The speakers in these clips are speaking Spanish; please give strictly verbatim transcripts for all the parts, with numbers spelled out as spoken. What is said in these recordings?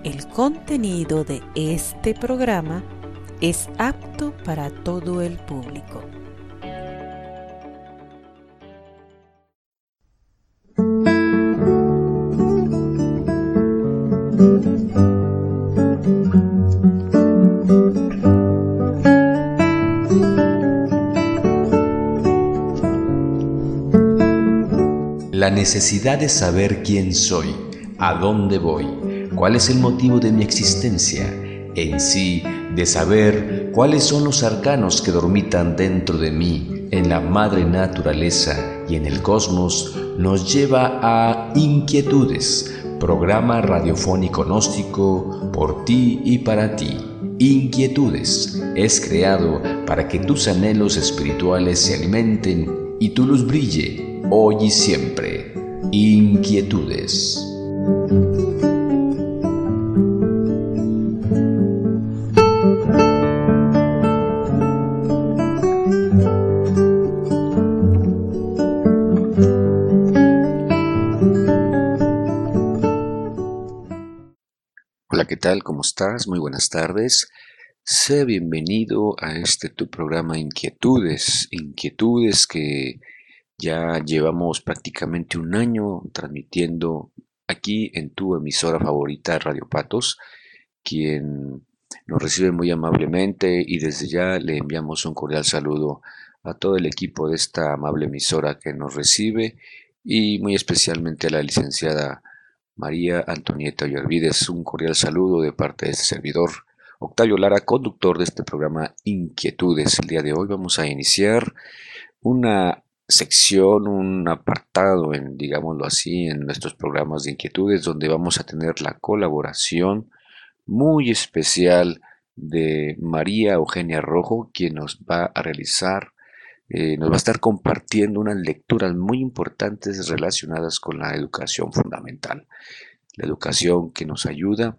El contenido de este programa es apto para todo el público. La necesidad de saber quién soy, a dónde voy, cuál es el motivo de mi existencia, en sí, de saber cuáles son los arcanos que dormitan dentro de mí, en la madre naturaleza y en el cosmos, nos lleva a Inquietudes, programa radiofónico gnóstico por ti y para ti. Inquietudes es creado para que tus anhelos espirituales se alimenten y tu luz brille hoy y siempre. Inquietudes. Hola, ¿qué tal? ¿Cómo estás? Muy buenas tardes. Sé bienvenido a este tu programa Inquietudes. Inquietudes que ya llevamos prácticamente un año transmitiendo aquí en tu emisora favorita Radio Patos, quien nos recibe muy amablemente, y desde ya le enviamos un cordial saludo a todo el equipo de esta amable emisora que nos recibe, y muy especialmente a la licenciada María Antonieta Ollarvides. Un cordial saludo de parte de este servidor, Octavio Lara, conductor de este programa Inquietudes. El día de hoy vamos a iniciar una sección, un apartado, en, digámoslo así, en nuestros programas de Inquietudes, donde vamos a tener la colaboración muy especial de María Eugenia Rojo, quien nos va a realizar, eh, nos va a estar compartiendo unas lecturas muy importantes relacionadas con la educación fundamental. La educación que nos ayuda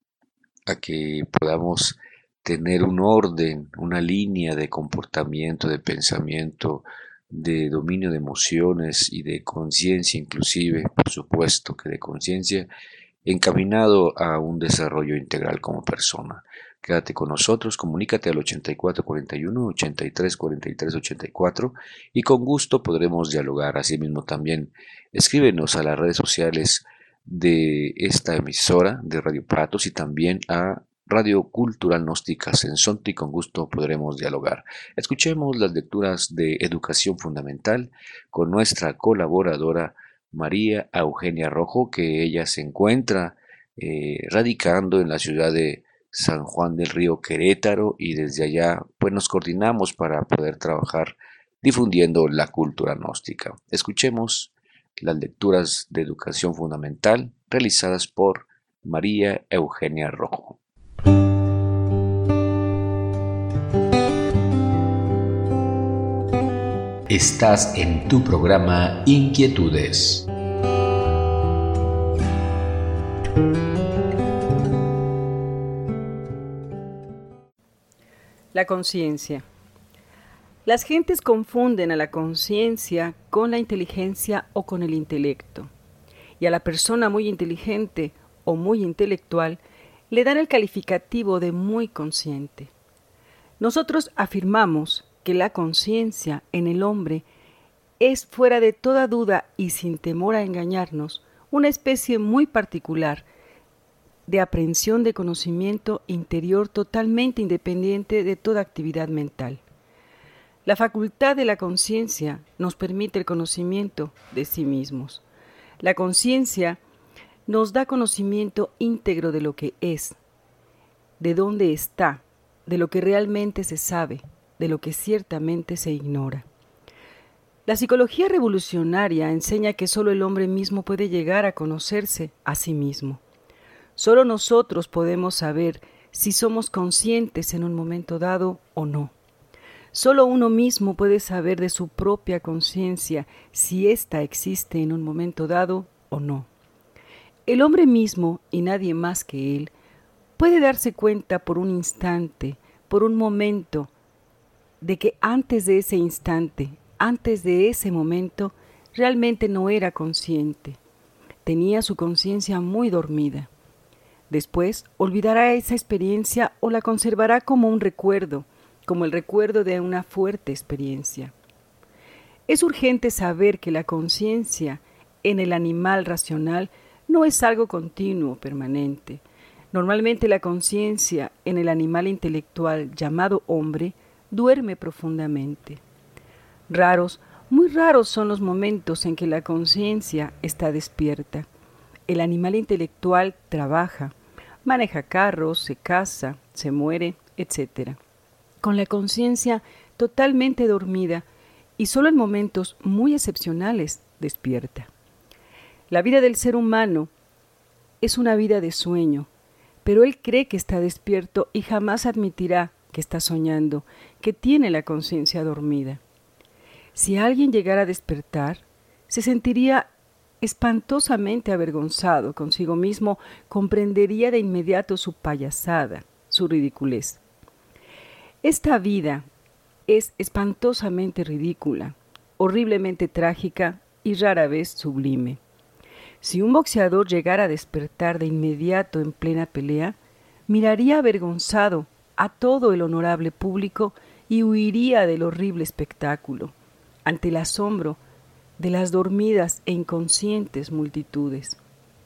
a que podamos tener un orden, una línea de comportamiento, de pensamiento, de dominio de emociones y de conciencia, inclusive, por supuesto que de conciencia, encaminado a un desarrollo integral como persona. Quédate con nosotros, comunícate al ochenta y cuatro cuarenta y uno, ochenta y tres cuarenta y tres ochenta y cuatro y con gusto podremos dialogar. Asimismo también escríbenos a las redes sociales de esta emisora de Radio Patos y también a Radio Cultural Gnóstica Sensonte, y con gusto podremos dialogar. Escuchemos las lecturas de Educación Fundamental con nuestra colaboradora María Eugenia Rojo, que ella se encuentra eh, radicando en la ciudad de San Juan del Río, Querétaro, y desde allá pues nos coordinamos para poder trabajar difundiendo la cultura gnóstica. Escuchemos las lecturas de Educación Fundamental realizadas por María Eugenia Rojo. Estás en tu programa Inquietudes. La conciencia. Las gentes confunden a la conciencia con la inteligencia o con el intelecto, y a la persona muy inteligente o muy intelectual le dan el calificativo de muy consciente. Nosotros afirmamos que la conciencia en el hombre es, fuera de toda duda y sin temor a engañarnos, una especie muy particular de aprehensión de conocimiento interior totalmente independiente de toda actividad mental. La facultad de la conciencia nos permite el conocimiento de sí mismos. La conciencia nos da conocimiento íntegro de lo que es, de dónde está, de lo que realmente se sabe, de lo que ciertamente se ignora. La psicología revolucionaria enseña que solo el hombre mismo puede llegar a conocerse a sí mismo. Solo nosotros podemos saber si somos conscientes en un momento dado o no. Solo uno mismo puede saber de su propia conciencia si ésta existe en un momento dado o no. El hombre mismo, y nadie más que él, puede darse cuenta por un instante, por un momento, de que antes de ese instante, antes de ese momento, realmente no era consciente. Tenía su conciencia muy dormida. Después olvidará esa experiencia o la conservará como un recuerdo, como el recuerdo de una fuerte experiencia. Es urgente saber que la conciencia en el animal racional no es algo continuo, permanente. Normalmente la conciencia en el animal intelectual llamado hombre duerme profundamente. Raros, muy raros son los momentos en que la conciencia está despierta. El animal intelectual trabaja, maneja carros, se casa, se muere, etcétera, con la conciencia totalmente dormida y solo en momentos muy excepcionales despierta. La vida del ser humano es una vida de sueño, pero él cree que está despierto y jamás admitirá que está soñando, que tiene la conciencia dormida. Si alguien llegara a despertar, se sentiría espantosamente avergonzado consigo mismo, comprendería de inmediato su payasada, su ridiculez. Esta vida es espantosamente ridícula, horriblemente trágica y rara vez sublime. Si un boxeador llegara a despertar de inmediato en plena pelea, miraría avergonzado a todo el honorable público y huiría del horrible espectáculo, ante el asombro de las dormidas e inconscientes multitudes.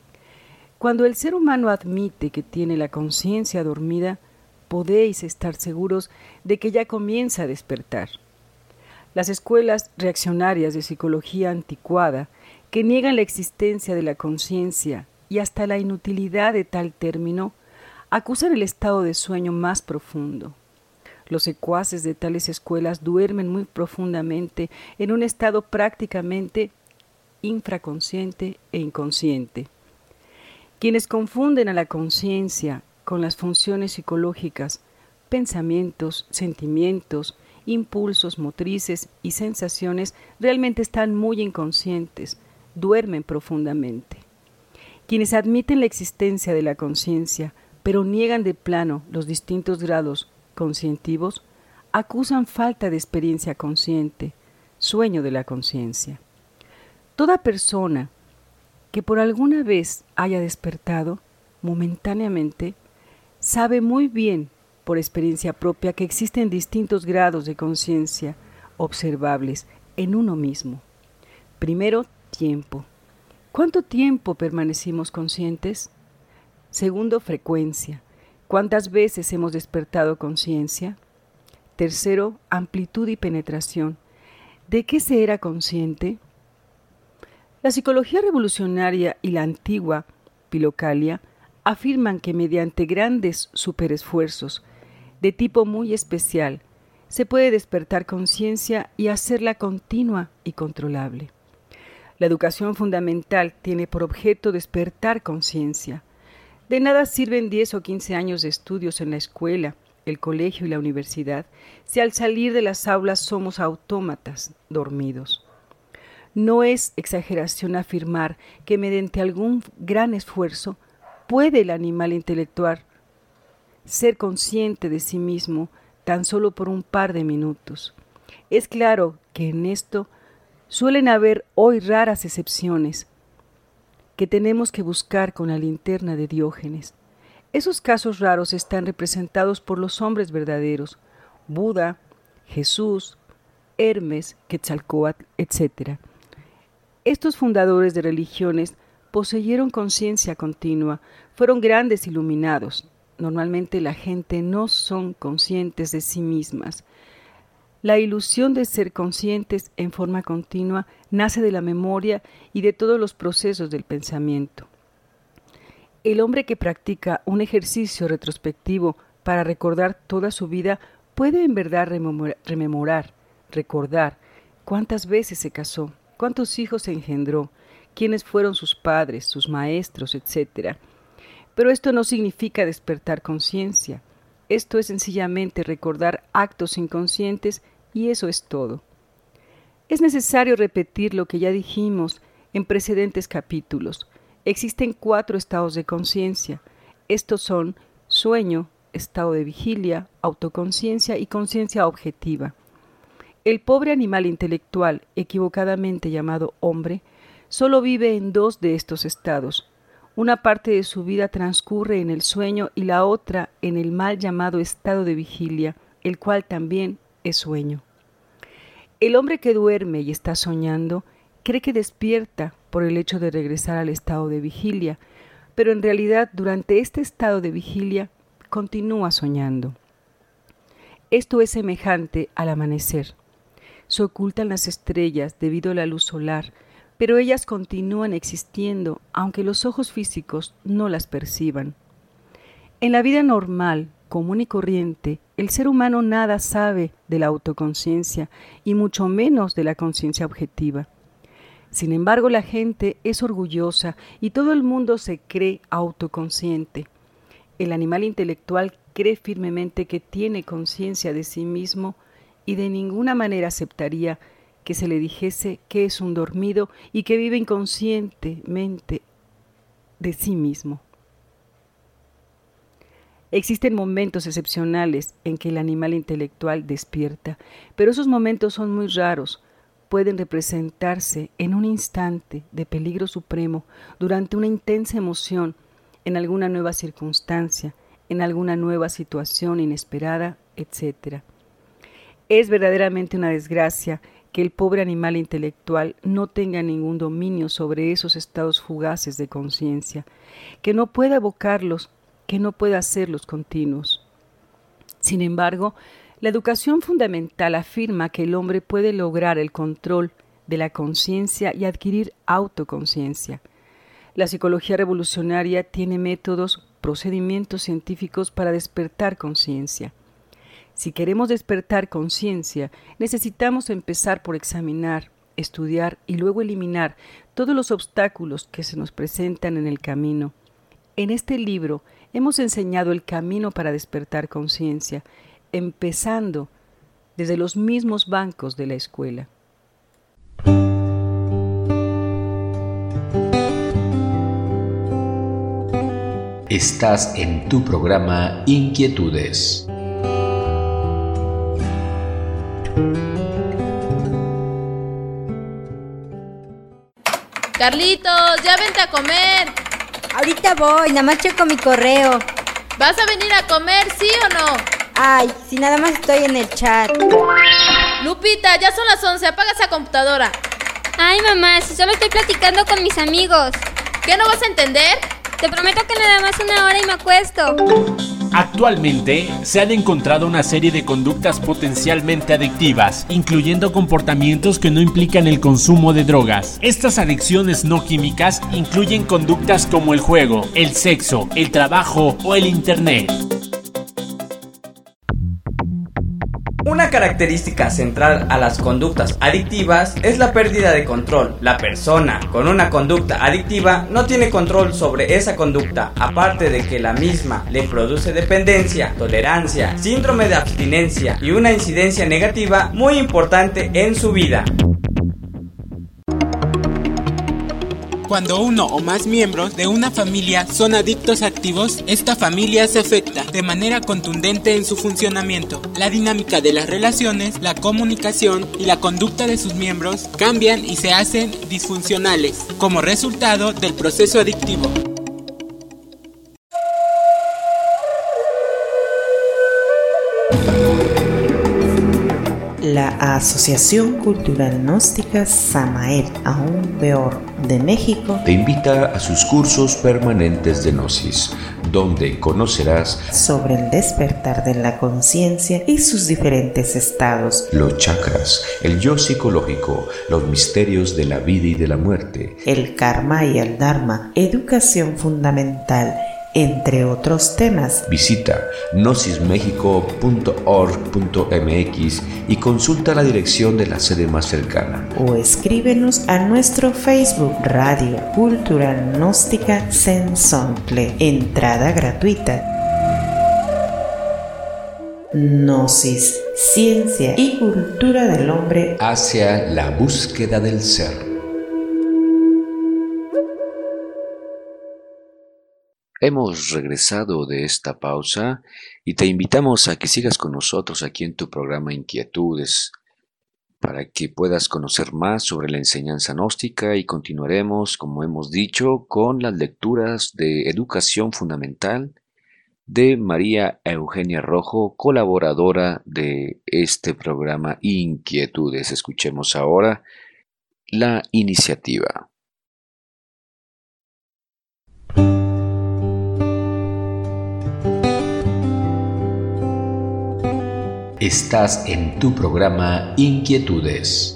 Cuando el ser humano admite que tiene la conciencia dormida, podéis estar seguros de que ya comienza a despertar. Las escuelas reaccionarias de psicología anticuada, que niegan la existencia de la conciencia y hasta la inutilidad de tal término, acusan el estado de sueño más profundo. Los secuaces de tales escuelas duermen muy profundamente en un estado prácticamente infraconsciente e inconsciente. Quienes confunden a la conciencia con las funciones psicológicas, pensamientos, sentimientos, impulsos motrices y sensaciones realmente están muy inconscientes, duermen profundamente. Quienes admiten la existencia de la conciencia, pero niegan de plano los distintos grados conscientivos, acusan falta de experiencia consciente, sueño de la conciencia. Toda persona que por alguna vez haya despertado momentáneamente sabe muy bien por experiencia propia que existen distintos grados de conciencia observables en uno mismo. Primero, tiempo. ¿Cuánto tiempo permanecimos conscientes? Segundo, frecuencia. ¿Cuántas veces hemos despertado conciencia? Tercero, amplitud y penetración. ¿De qué se era consciente? La psicología revolucionaria y la antigua pilocalia afirman que mediante grandes superesfuerzos de tipo muy especial se puede despertar conciencia y hacerla continua y controlable. La educación fundamental tiene por objeto despertar conciencia. De nada sirven diez o quince años de estudios en la escuela, el colegio y la universidad, si al salir de las aulas somos autómatas dormidos. No es exageración afirmar que mediante algún gran esfuerzo puede el animal intelectual ser consciente de sí mismo tan solo por un par de minutos. Es claro que en esto suelen haber hoy raras excepciones que tenemos que buscar con la linterna de Diógenes. Esos casos raros están representados por los hombres verdaderos, Buda, Jesús, Hermes, Quetzalcóatl, etcétera. Estos fundadores de religiones poseyeron conciencia continua, fueron grandes iluminados. Normalmente la gente no son conscientes de sí mismas. La ilusión de ser conscientes en forma continua nace de la memoria y de todos los procesos del pensamiento. El hombre que practica un ejercicio retrospectivo para recordar toda su vida puede en verdad rememorar, recordar cuántas veces se casó, cuántos hijos engendró, quiénes fueron sus padres, sus maestros, etcétera. Pero esto no significa despertar conciencia. Esto es sencillamente recordar actos inconscientes y eso es todo. Es necesario repetir lo que ya dijimos en precedentes capítulos. Existen cuatro estados de conciencia. Estos son sueño, estado de vigilia, autoconciencia y conciencia objetiva. El pobre animal intelectual, equivocadamente llamado hombre, solo vive en dos de estos estados. Una parte de su vida transcurre en el sueño y la otra en el mal llamado estado de vigilia, el cual también es sueño. El hombre que duerme y está soñando cree que despierta por el hecho de regresar al estado de vigilia, pero en realidad durante este estado de vigilia continúa soñando. Esto es semejante al amanecer. Se ocultan las estrellas debido a la luz solar, pero ellas continúan existiendo aunque los ojos físicos no las perciban. En la vida normal, común y corriente, el ser humano nada sabe de la autoconciencia y mucho menos de la conciencia objetiva. Sin embargo, la gente es orgullosa y todo el mundo se cree autoconsciente. El animal intelectual cree firmemente que tiene conciencia de sí mismo y de ninguna manera aceptaría que se le dijese que es un dormido y que vive inconscientemente de sí mismo. Existen momentos excepcionales en que el animal intelectual despierta, pero esos momentos son muy raros. Pueden representarse en un instante de peligro supremo, durante una intensa emoción, en alguna nueva circunstancia, en alguna nueva situación inesperada, etcétera. Es verdaderamente una desgracia que el pobre animal intelectual no tenga ningún dominio sobre esos estados fugaces de conciencia, que no pueda evocarlos, que no pueda hacerlos continuos. Sin embargo, la educación fundamental afirma que el hombre puede lograr el control de la conciencia y adquirir autoconciencia. La psicología revolucionaria tiene métodos, procedimientos científicos para despertar conciencia. Si queremos despertar conciencia, necesitamos empezar por examinar, estudiar y luego eliminar todos los obstáculos que se nos presentan en el camino. En este libro hemos enseñado el camino para despertar conciencia, empezando desde los mismos bancos de la escuela. Estás en tu programa Inquietudes. Carlitos, ya vente a comer. Ahorita voy, nada más checo mi correo. ¿Vas a venir a comer, sí o no? Ay, si nada más estoy en el chat. Lupita, ya son las once, apaga esa computadora. Ay, mamá, si solo estoy platicando con mis amigos. ¿Qué no vas a entender? Te prometo que nada más una hora y me acuesto. Actualmente se han encontrado una serie de conductas potencialmente adictivas, incluyendo comportamientos que no implican el consumo de drogas. Estas adicciones no químicas incluyen conductas como el juego, el sexo, el trabajo o el internet. Una característica central a las conductas adictivas es la pérdida de control. La persona con una conducta adictiva no tiene control sobre esa conducta, aparte de que la misma le produce dependencia, tolerancia, síndrome de abstinencia y una incidencia negativa muy importante en su vida. Cuando uno o más miembros de una familia son adictos activos, esta familia se afecta de manera contundente en su funcionamiento. La dinámica de las relaciones, la comunicación y la conducta de sus miembros cambian y se hacen disfuncionales como resultado del proceso adictivo. La Asociación Cultural Gnóstica Samael, aún peor, de México, te invita a sus cursos permanentes de Gnosis, donde conocerás sobre el despertar de la conciencia y sus diferentes estados, los chakras, el yo psicológico, los misterios de la vida y de la muerte, el karma y el dharma, educación fundamental, entre otros temas. Visita gnosis mexico punto org punto m x y consulta la dirección de la sede más cercana. O escríbenos a nuestro Facebook Radio Cultural Gnóstica Sensontle. Entrada gratuita. Gnosis, ciencia y cultura del hombre hacia la búsqueda del ser. Hemos regresado de esta pausa y te invitamos a que sigas con nosotros aquí en tu programa Inquietudes. para que puedas conocer más sobre la enseñanza gnóstica y continuaremos, como hemos dicho, con las lecturas de Educación Fundamental de María Eugenia Rojo, colaboradora de este programa Inquietudes. Escuchemos ahora la iniciativa. Estás en tu programa Inquietudes.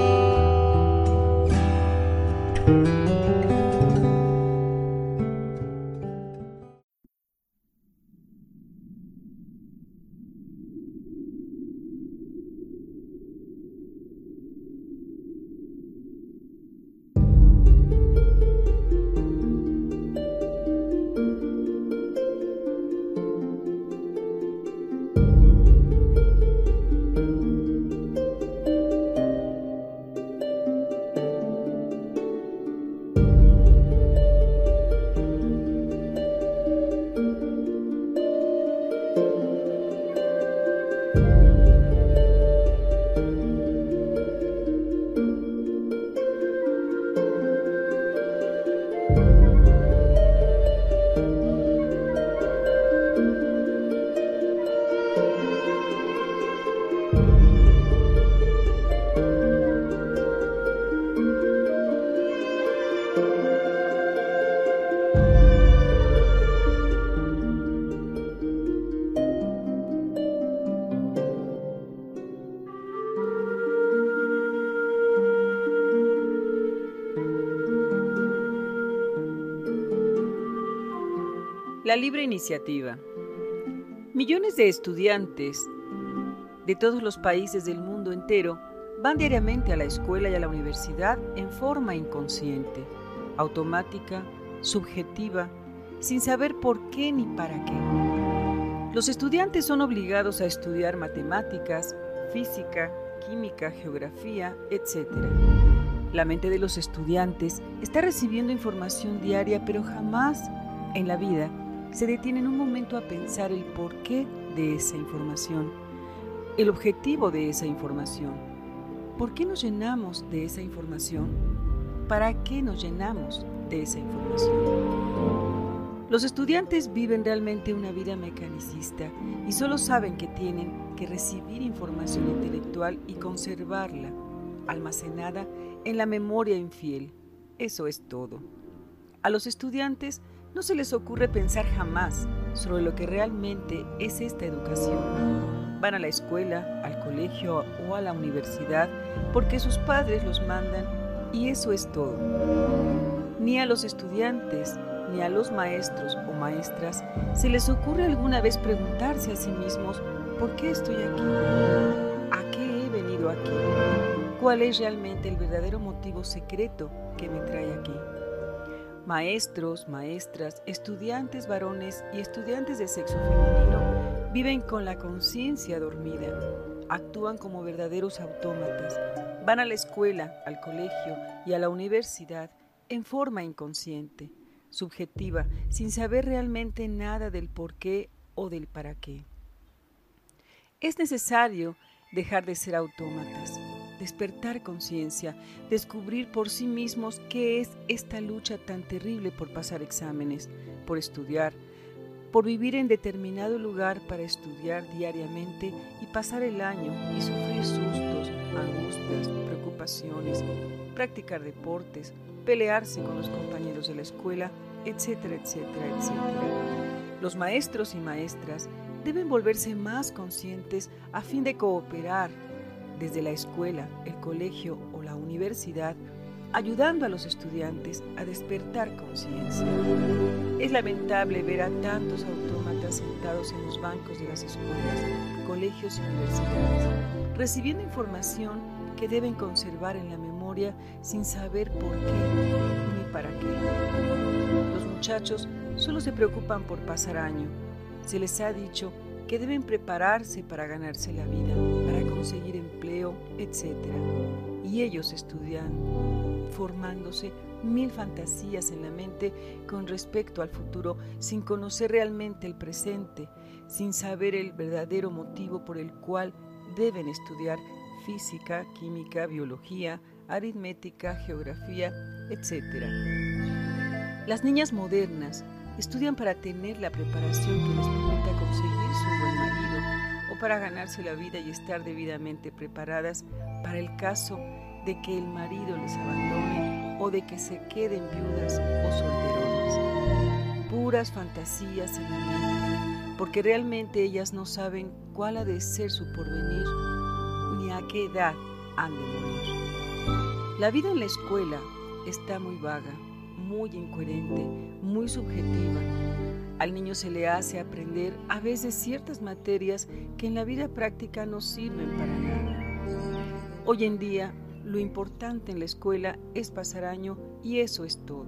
La libre iniciativa. Millones de estudiantes de todos los países del mundo entero van diariamente a la escuela y a la universidad en forma inconsciente, automática, subjetiva, sin saber por qué ni para qué. Los estudiantes son obligados a estudiar matemáticas, física, química, geografía, etcétera. La mente de los estudiantes está recibiendo información diaria, pero jamás en la vida se detienen un momento a pensar el porqué de esa información, el objetivo de esa información. ¿Por qué nos llenamos de esa información? ¿Para qué nos llenamos de esa información? Los estudiantes viven realmente una vida mecanicista y solo saben que tienen que recibir información intelectual y conservarla, almacenada en la memoria infiel. Eso es todo. A los estudiantes no se les ocurre pensar jamás sobre lo que realmente es esta educación. Van a la escuela, al colegio o a la universidad porque sus padres los mandan y eso es todo. Ni a los estudiantes ni a los maestros o maestras se les ocurre alguna vez preguntarse a sí mismos ¿por qué estoy aquí? ¿A qué he venido aquí? ¿Cuál es realmente el verdadero motivo secreto que me trae aquí? Maestros, maestras, estudiantes varones y estudiantes de sexo femenino viven con la conciencia dormida, actúan como verdaderos autómatas, van a la escuela, al colegio y a la universidad en forma inconsciente, subjetiva, sin saber realmente nada del por qué o del para qué. Es necesario dejar de ser autómatas, despertar conciencia, descubrir por sí mismos qué es esta lucha tan terrible por pasar exámenes, por estudiar, por vivir en determinado lugar para estudiar diariamente y pasar el año y sufrir sustos, angustias, preocupaciones, practicar deportes, pelearse con los compañeros de la escuela, etcétera, etcétera, etcétera. Los maestros y maestras deben volverse más conscientes a fin de cooperar desde la escuela, el colegio o la universidad, ayudando a los estudiantes a despertar conciencia. Es lamentable ver a tantos autómatas sentados en los bancos de las escuelas, colegios y universidades, recibiendo información que deben conservar en la memoria sin saber por qué ni para qué. Los muchachos solo se preocupan por pasar año. Se les ha dicho que deben prepararse para ganarse la vida, para conseguir empleo, etcétera. Y ellos estudian, formándose mil fantasías en la mente con respecto al futuro, sin conocer realmente el presente, sin saber el verdadero motivo por el cual deben estudiar física, química, biología, aritmética, geografía, etcétera. Las niñas modernas estudian para tener la preparación que les permita conseguirse un buen marido o para ganarse la vida y estar debidamente preparadas para el caso de que el marido les abandone o de que se queden viudas o solteronas. Puras fantasías en la mente, porque realmente ellas no saben cuál ha de ser su porvenir ni a qué edad han de morir. La vida en la escuela está muy vaga, muy incoherente, muy subjetiva. Al niño se le hace aprender a veces ciertas materias que en la vida práctica no sirven para nada. Hoy en día, lo importante en la escuela es pasar año y eso es todo.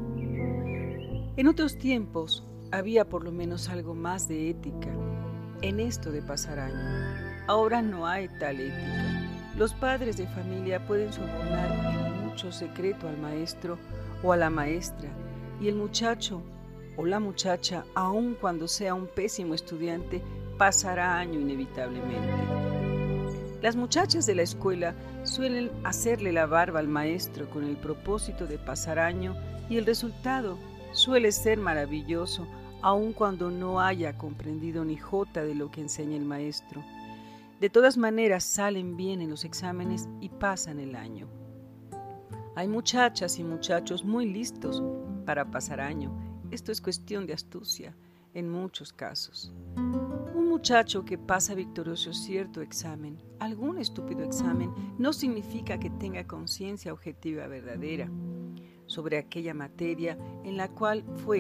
En otros tiempos había por lo menos algo más de ética en esto de pasar año. Ahora no hay tal ética. Los padres de familia pueden sobornar en mucho secreto al maestro o a la maestra, y el muchacho o la muchacha, aun cuando sea un pésimo estudiante, pasará año inevitablemente. Las muchachas de la escuela suelen hacerle la barba al maestro con el propósito de pasar año, y el resultado suele ser maravilloso, aun cuando no haya comprendido ni jota de lo que enseña el maestro. De todas maneras salen bien en los exámenes y pasan el año. Hay muchachas y muchachos muy listos para pasar año. Esto es cuestión de astucia en muchos casos. Un muchacho que pasa victorioso cierto examen, algún estúpido examen, no significa que tenga conciencia objetiva verdadera sobre aquella materia en la cual fue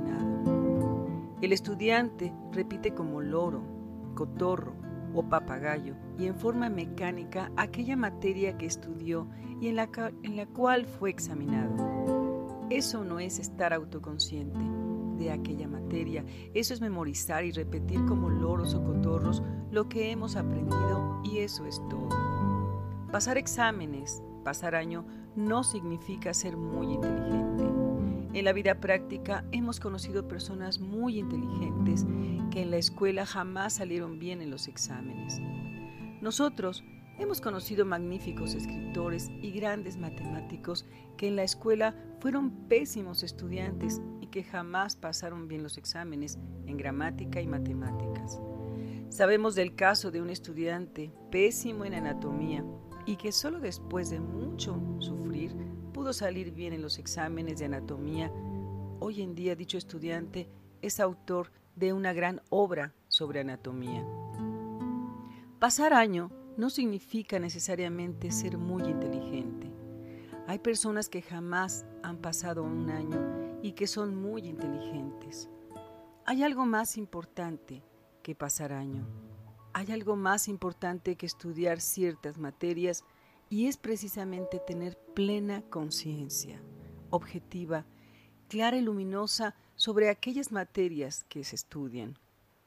examinado. El estudiante repite como loro, cotorro o papagayo y en forma mecánica aquella materia que estudió y en la, en la cual fue examinado. Eso no es estar autoconsciente de aquella materia, eso es memorizar y repetir como loros o cotorros lo que hemos aprendido, y eso es todo. Pasar exámenes, pasar año, no significa ser muy inteligente. En la vida práctica hemos conocido personas muy inteligentes que en la escuela jamás salieron bien en los exámenes. Nosotros hemos conocido magníficos escritores y grandes matemáticos que en la escuela fueron pésimos estudiantes y que jamás pasaron bien los exámenes en gramática y matemáticas. Sabemos del caso de un estudiante pésimo en anatomía y que solo después de mucho sufrir pudo salir bien en los exámenes de anatomía. Hoy en día dicho estudiante es autor de una gran obra sobre anatomía. Pasar año no significa necesariamente ser muy inteligente. Hay personas que jamás han pasado un año y que son muy inteligentes. Hay algo más importante que pasar año. Hay algo más importante que estudiar ciertas materias, y es precisamente tener plena conciencia, objetiva, clara y luminosa sobre aquellas materias que se estudian.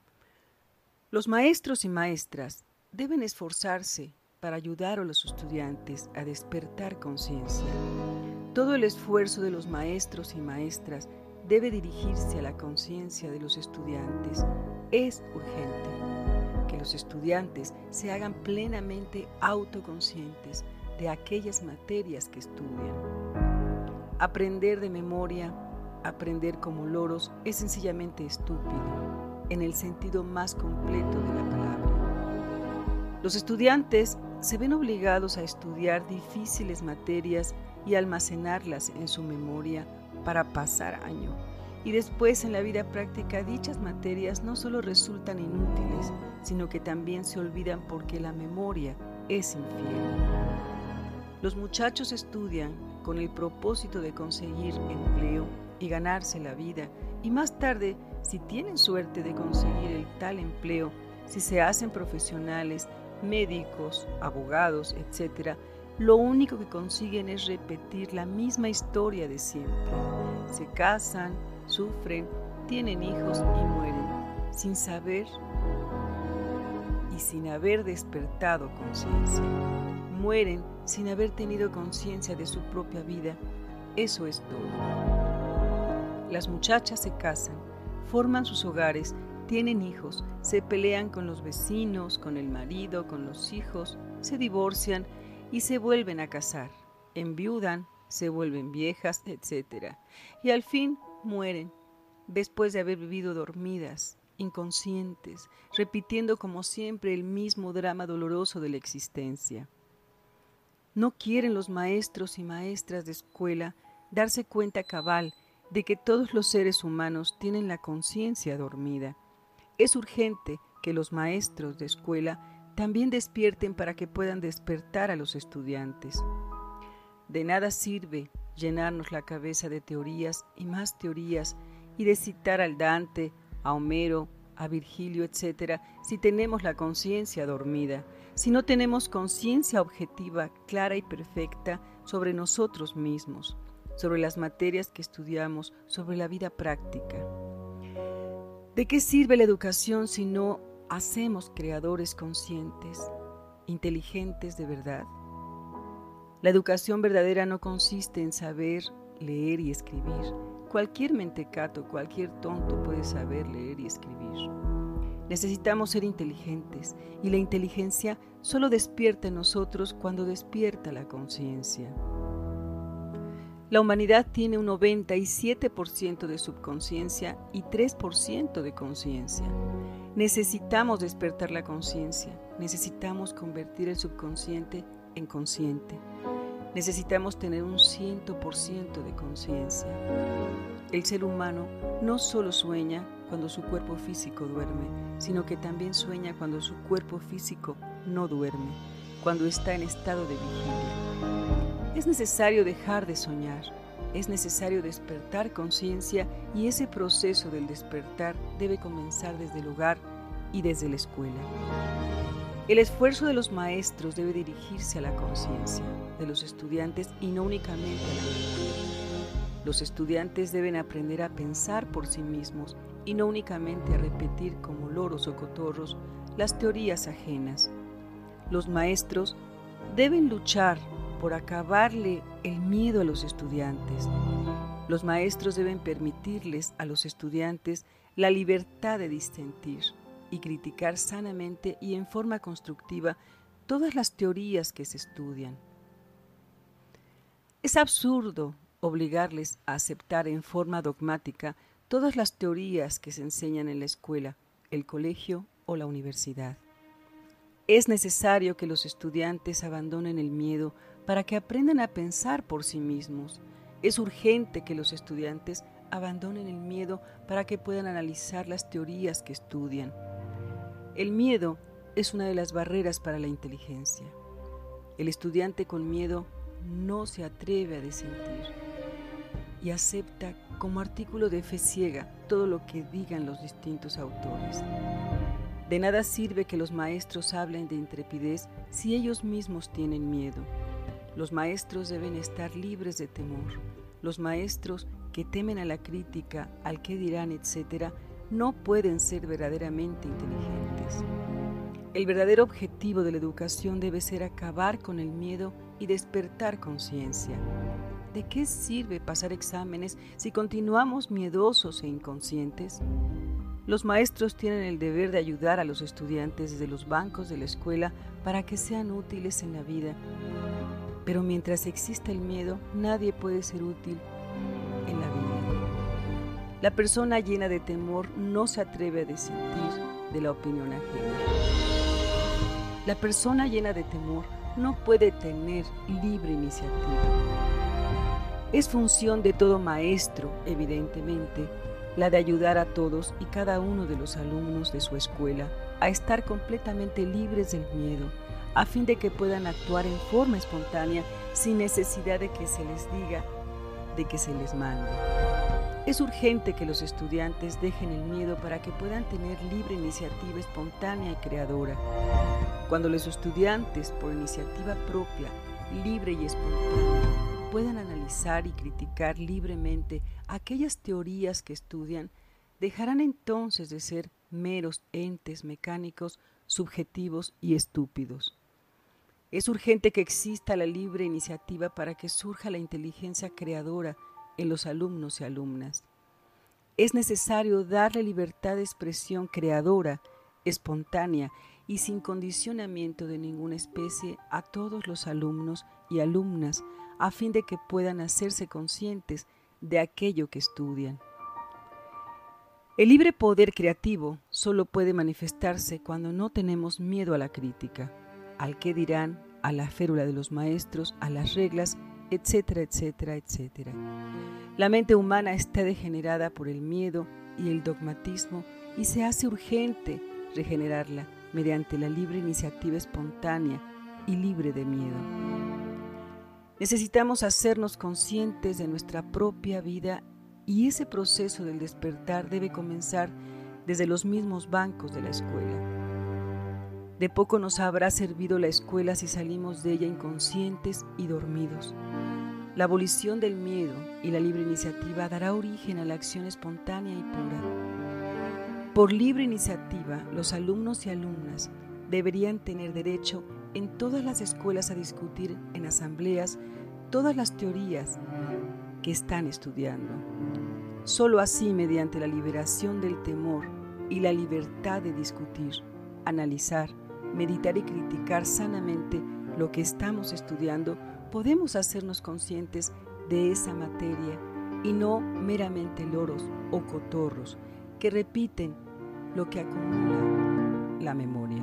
Los maestros y maestras deben esforzarse para ayudar a los estudiantes a despertar conciencia. Todo el esfuerzo de los maestros y maestras debe dirigirse a la conciencia de los estudiantes. Es urgente que los estudiantes se hagan plenamente autoconscientes de aquellas materias que estudian. Aprender de memoria, aprender como loros, es sencillamente estúpido, en el sentido más completo de la palabra. Los estudiantes se ven obligados a estudiar difíciles materias y almacenarlas en su memoria para pasar año. Y después en la vida práctica dichas materias no solo resultan inútiles, sino que también se olvidan porque la memoria es infiel. Los muchachos estudian con el propósito de conseguir empleo y ganarse la vida, y más tarde, si tienen suerte de conseguir el tal empleo, si se hacen profesionales, médicos, abogados, etcétera, lo único que consiguen es repetir la misma historia de siempre. Se casan, sufren, tienen hijos y mueren, sin saber y sin haber despertado conciencia. Mueren sin haber tenido conciencia de su propia vida. Eso es todo. Las muchachas se casan, forman sus hogares, tienen hijos, se pelean con los vecinos, con el marido, con los hijos, se divorcian y se vuelven a casar, enviudan, se vuelven viejas, etcétera, y al fin mueren, después de haber vivido dormidas, inconscientes, repitiendo como siempre el mismo drama doloroso de la existencia. No quieren los maestros y maestras de escuela darse cuenta cabal de que todos los seres humanos tienen la conciencia dormida. Es urgente que los maestros de escuela también despierten para que puedan despertar a los estudiantes. De nada sirve llenarnos la cabeza de teorías y más teorías y de citar al Dante, a Homero, a Virgilio, etcétera, si tenemos la conciencia dormida, si no tenemos conciencia objetiva, clara y perfecta sobre nosotros mismos, sobre las materias que estudiamos, sobre la vida práctica. ¿De qué sirve la educación si no hacemos creadores conscientes, inteligentes de verdad? La educación verdadera no consiste en saber leer y escribir. Cualquier mentecato, cualquier tonto puede saber leer y escribir. Necesitamos ser inteligentes y la inteligencia solo despierta en nosotros cuando despierta la conciencia. La humanidad tiene un noventa y siete por ciento de subconsciencia y tres por ciento de conciencia. Necesitamos despertar la conciencia, necesitamos convertir el subconsciente en consciente. Necesitamos tener un cien por ciento de conciencia. El ser humano no solo sueña cuando su cuerpo físico duerme, sino que también sueña cuando su cuerpo físico no duerme, cuando está en estado de vigilia. Es necesario dejar de soñar, es necesario despertar conciencia y ese proceso del despertar debe comenzar desde el hogar y desde la escuela. El esfuerzo de los maestros debe dirigirse a la conciencia de los estudiantes y no únicamente a la mente. Los estudiantes deben aprender a pensar por sí mismos y no únicamente a repetir como loros o cotorros las teorías ajenas. Los maestros deben luchar por acabarle el miedo a los estudiantes. Los maestros deben permitirles a los estudiantes la libertad de disentir y criticar sanamente y en forma constructiva todas las teorías que se estudian. Es absurdo obligarles a aceptar en forma dogmática todas las teorías que se enseñan en la escuela, el colegio o la universidad. Es necesario que los estudiantes abandonen el miedo para que aprendan a pensar por sí mismos. Es urgente que los estudiantes abandonen el miedo para que puedan analizar las teorías que estudian. El miedo es una de las barreras para la inteligencia. El estudiante con miedo no se atreve a disentir y acepta como artículo de fe ciega todo lo que digan los distintos autores. De nada sirve que los maestros hablen de intrepidez si ellos mismos tienen miedo. Los maestros deben estar libres de temor. Los maestros que temen a la crítica, al qué dirán, etcétera, no pueden ser verdaderamente inteligentes. El verdadero objetivo de la educación debe ser acabar con el miedo y despertar conciencia. ¿De qué sirve pasar exámenes si continuamos miedosos e inconscientes? Los maestros tienen el deber de ayudar a los estudiantes desde los bancos de la escuela para que sean útiles en la vida. Pero mientras exista el miedo, nadie puede ser útil en la vida. La persona llena de temor no se atreve a disentir de la opinión ajena. La persona llena de temor no puede tener libre iniciativa. Es función de todo maestro, evidentemente, la de ayudar a todos y cada uno de los alumnos de su escuela a estar completamente libres del miedo, a fin de que puedan actuar en forma espontánea sin necesidad de que se les diga, de que se les mande. Es urgente que los estudiantes dejen el miedo para que puedan tener libre iniciativa espontánea y creadora. Cuando los estudiantes, por iniciativa propia, libre y espontánea, puedan analizar y criticar libremente aquellas teorías que estudian, dejarán entonces de ser meros entes mecánicos, subjetivos y estúpidos. Es urgente que exista la libre iniciativa para que surja la inteligencia creadora en los alumnos y alumnas. Es necesario darle libertad de expresión creadora, espontánea, y sin condicionamiento de ninguna especie a todos los alumnos y alumnas a fin de que puedan hacerse conscientes de aquello que estudian. El libre poder creativo solo puede manifestarse cuando no tenemos miedo a la crítica, al qué dirán, a la férula de los maestros, a las reglas, etcétera, etcétera, etcétera. La mente humana está degenerada por el miedo y el dogmatismo y se hace urgente regenerarla mediante la libre iniciativa espontánea y libre de miedo. Necesitamos hacernos conscientes de nuestra propia vida y ese proceso del despertar debe comenzar desde los mismos bancos de la escuela. De poco nos habrá servido la escuela si salimos de ella inconscientes y dormidos. La abolición del miedo y la libre iniciativa dará origen a la acción espontánea y pura. Por libre iniciativa, los alumnos y alumnas deberían tener derecho en todas las escuelas a discutir en asambleas todas las teorías que están estudiando. Solo así, mediante la liberación del temor y la libertad de discutir, analizar, meditar y criticar sanamente lo que estamos estudiando, podemos hacernos conscientes de esa materia y no meramente loros o cotorros que repiten lo que acumula la memoria.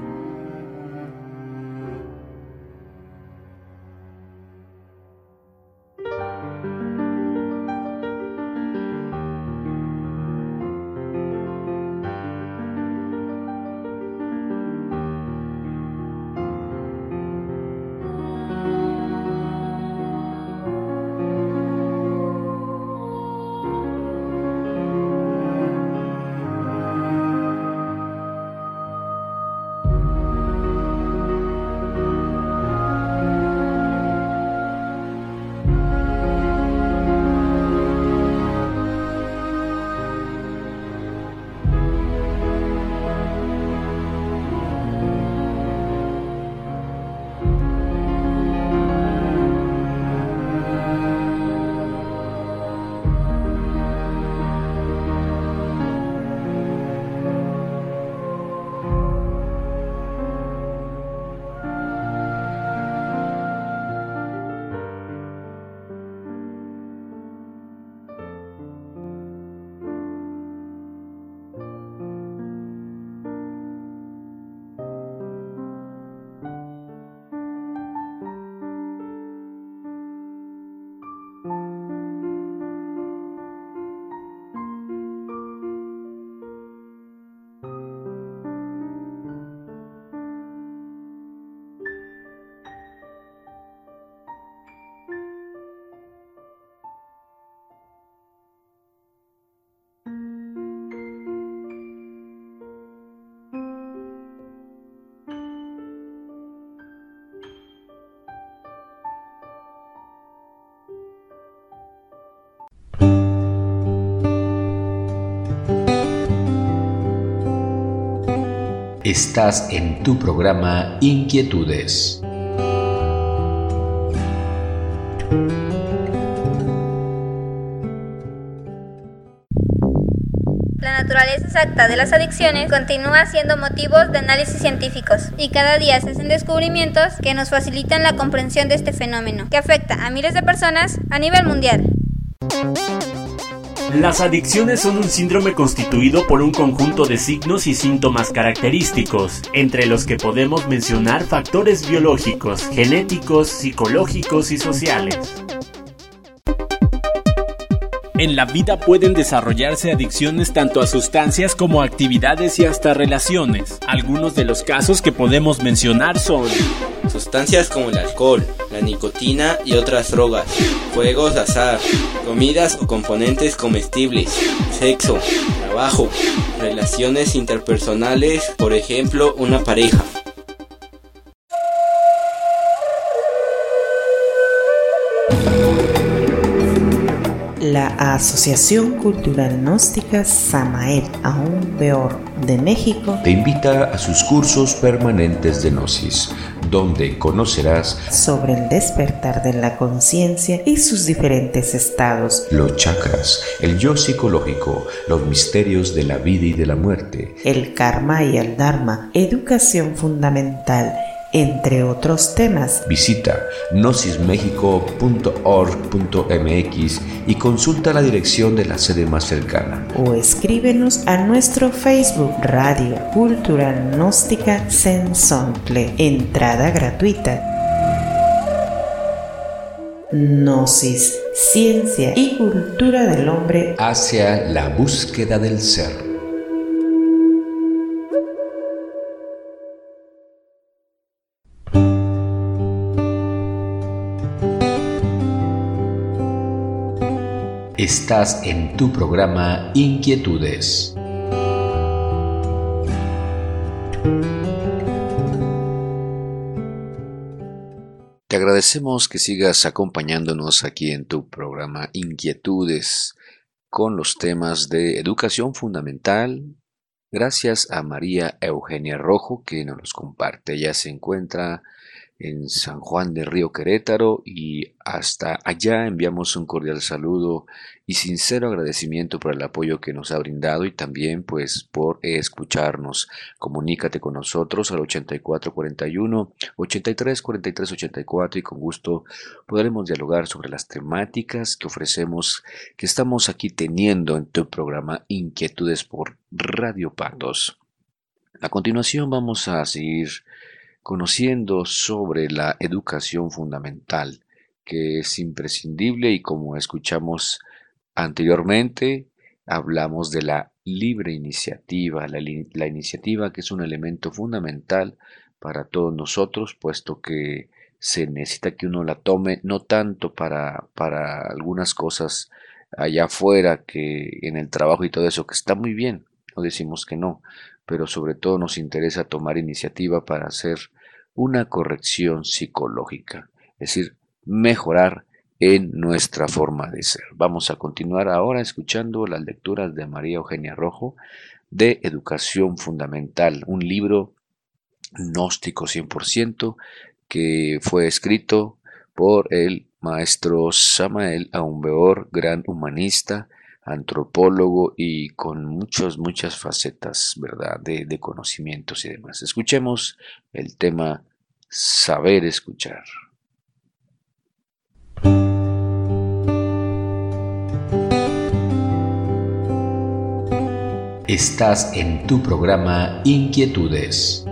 Estás en tu programa Inquietudes. La naturaleza exacta de las adicciones continúa siendo motivos de análisis científicos y cada día se hacen descubrimientos que nos facilitan la comprensión de este fenómeno, que afecta a miles de personas a nivel mundial. Las adicciones son un síndrome constituido por un conjunto de signos y síntomas característicos, entre los que podemos mencionar factores biológicos, genéticos, psicológicos y sociales. En la vida pueden desarrollarse adicciones tanto a sustancias como a actividades y hasta relaciones. Algunos de los casos que podemos mencionar son sustancias como el alcohol, la nicotina y otras drogas, juegos de azar, comidas o componentes comestibles, sexo, trabajo, relaciones interpersonales, por ejemplo, una pareja. La Asociación Cultural Gnóstica Samael Aún Peor de México te invita a sus cursos permanentes de Gnosis, donde conocerás sobre el despertar de la conciencia y sus diferentes estados, los chakras, el yo psicológico, los misterios de la vida y de la muerte, el karma y el dharma, educación fundamental, entre otros temas. Visita gnosis mexico punto org punto m x y consulta la dirección de la sede más cercana. O escríbenos a nuestro Facebook Radio Cultural Gnóstica Sensontle. Entrada gratuita. Gnosis, ciencia y cultura del hombre hacia la búsqueda del ser. Estás en tu programa Inquietudes. Te agradecemos que sigas acompañándonos aquí en tu programa Inquietudes con los temas de educación fundamental. Gracias a María Eugenia Rojo que nos los comparte. Ella se encuentra en San Juan del Río Querétaro y hasta allá enviamos un cordial saludo y sincero agradecimiento por el apoyo que nos ha brindado y también pues por escucharnos. Comunícate con nosotros al ochenta y cuatro cuarenta y uno, ochenta y tres cuarenta y tres ochenta y cuatro y con gusto podremos dialogar sobre las temáticas que ofrecemos, que estamos aquí teniendo en tu programa Inquietudes por Radio Pandos. A continuación vamos a seguir conociendo sobre la educación fundamental, que es imprescindible y como escuchamos anteriormente, hablamos de la libre iniciativa, la, la iniciativa que es un elemento fundamental para todos nosotros, puesto que se necesita que uno la tome, no tanto para, para algunas cosas allá afuera, que en el trabajo y todo eso, que está muy bien, no decimos que no, pero sobre todo nos interesa tomar iniciativa para hacer una corrección psicológica, es decir, mejorar en nuestra forma de ser. Vamos a continuar ahora escuchando las lecturas de María Eugenia Rojo de Educación Fundamental, un libro gnóstico cien por ciento que fue escrito por el maestro Samael Aún Peor, gran humanista, antropólogo y con muchas, muchas facetas, ¿verdad?, de, de conocimientos y demás. Escuchemos el tema Saber Escuchar. Estás en tu programa Inquietudes.